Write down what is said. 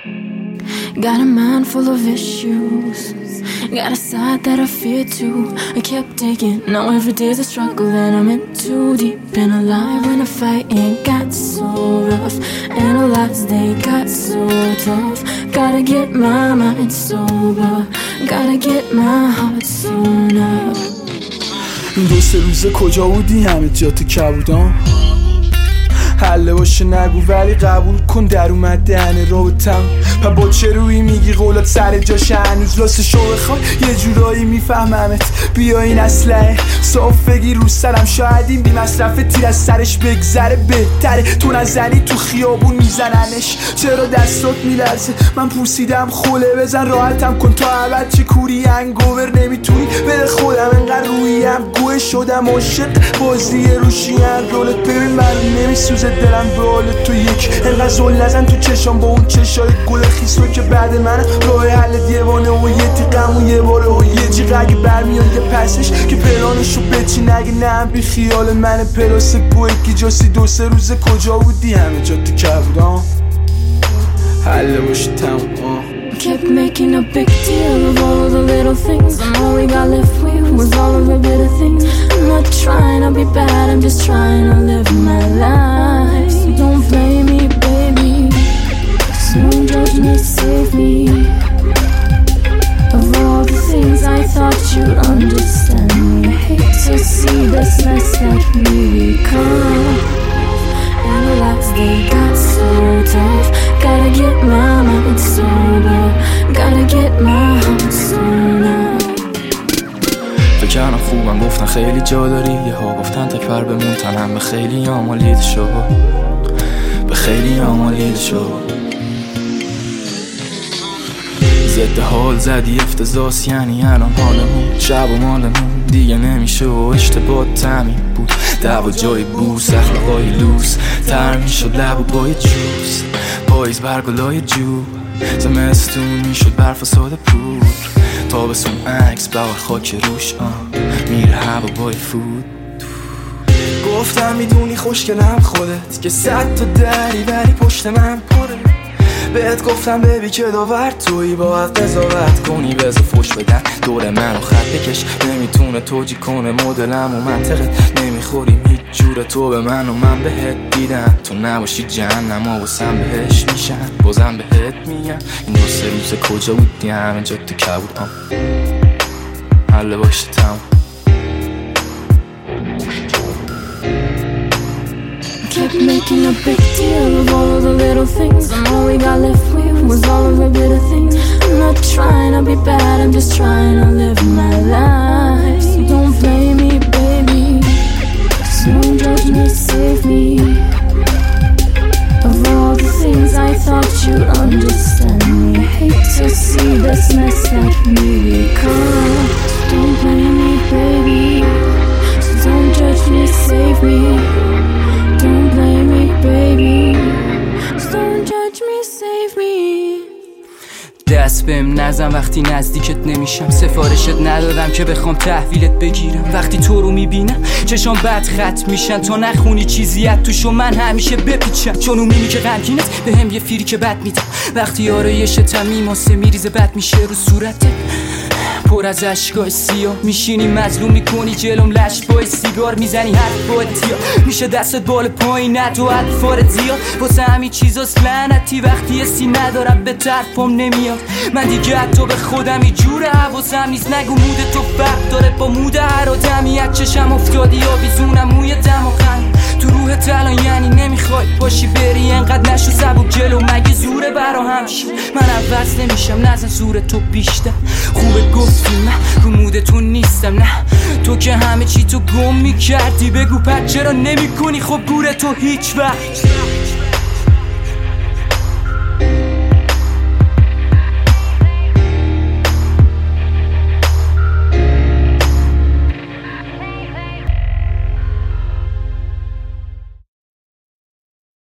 Got a mind full of issues, got a side that I fear too. I kept digging, now every day's a struggle and I'm in too deep. Been alive when the fighting got so rough, analyze they got so tough. Gotta get my mind sober, gotta get my heart sewn up. این 2-3 روزه کجا بودی؟ همه جا تو کبودم. حله باشه نگو ولی قبول کن در اومد دهنه رابطم. پا با چه روی میگی قولات سر جاشه هنوز لاسه شو بخوای یه جورایی میفهممت. بیا این اسلحه صاف بگیر رو سرم، شاید این بی مصرف تیر از سرش بگذره بهتره. تو نزنی تو خیابون میزننش، چرا دستات میلرزه؟ من پوسیدم خوله بزن راحتم کن تا ابد. چه کوری انگوور نمیتونی بده خودم انقدر رویم گوه شدم عاشق بازی روشیم. رولت ببین من نمیسوزه دلم به حال تو یک انقدر زل نزن تو چشام با اون چشای گل خیسو که بعد من راه حل دیوانه و یه تیقم و یه باره و یه جیغ اگه برمیاد یه پسش که پلانشو بچی نگه نه بی خیال من پلاس گوه کی جاسی 2-3 روزه کجا بودی؟ همه جا تو کبودم. حل باشی تمام. Kept making a big deal of all of the little things, and all we got left with was all of the bitter things. I'm not trying to be bad, I'm just trying to live my life. So don't blame me, baby, just don't judge me, save me. Of all the things I thought you'd understand me, I hate to see this mess that we become. Analyze they got so tough, gotta get my mind sober, gotta get my heart sewn up. فکرم خوبم گفتن خیلی جا داری، یه ها گفتن تکبر بمون تنم به خیلی آمالید شو، به خیلی آمالید شو. ضد حال زدی افتضاح یعنی الان حالمون شب و مالمون دیگه نمیشه و اشتباه تمیم بود. دعوا جای بوس اخلاقای لوس تر میشد لب و پای جوز، پاییز برگلای جو، زمستون میشد برف و ساده پور، تابستون عکس بوار خاک روش میره هوا بای فود. گفتم میدونی خوشگلم خودت که 100 تا دری بری پشت من پره. بهت گفتم ببی که داور تویی باید قضاوت کنی بذار فوش بدن دور منو خط بکش. نمیتونه توجی کنه مدلم و منطقت، نمیخوریم هیچ جور تو به من و من بهت دیدم. تو نباشی جهنم ها واسم بهش میشن، بازم بهت میگم این 2-3 روزه کجا بودی؟ همه جا تو کبود حله باشه تمام. Kept making a big deal of all of the little things, and all we got left with was all of the bitter things. I'm not trying to be bad, I'm just trying to live my life. So don't blame me, baby, just don't judge me, save me. Of all the things I thought you'd understand me, I hate to see this mess that we become. So don't blame me, baby, so don't judge me, save me. Don't blame me, baby, just don't judge me, save me. دست بهم نزن وقتی نزدیکت نمیشم، سفارشت ندادم که بخوام تحویلت بگیرم. وقتی تو رو میبینم چشام بد خط میشن، تا نخونی چیزیت توشو من همیشه بپیچم. چون اون میمی که غمگینت بهم یه فیری که بد میدم، وقتی آرایشتم میماسه میریزه بد میشه رو صورتت پر از اشکای سیاه. میشینی مظلوم میکنی جلوم لش بای سیگار میزنی حرف با اتیا، میشه دستت بال پایین ند و حرفارت زیاد. واسه همین چیزاست لعنتی وقتی حسی ندارم به طرفم نمیاد. من دیگه حتی به خودم یه جوره حواسم نیست، نگو مود تو فرق داره با مود هر آدمی. از چشم افتادی آویزونم موی دم و خند تو روحت الان، یعنی نمیخوای باشی بری انقدر نشو سبک جلو، مگه زوره برا همشی؟ من عوض نمیشم نزن زور تو بیشتر. خوبه گفتی من رو مود تو نیستم، نه تو که همه چی تو گم میکردی. بگو پس چرا نمی کنی خب گوره تو هیچ وقت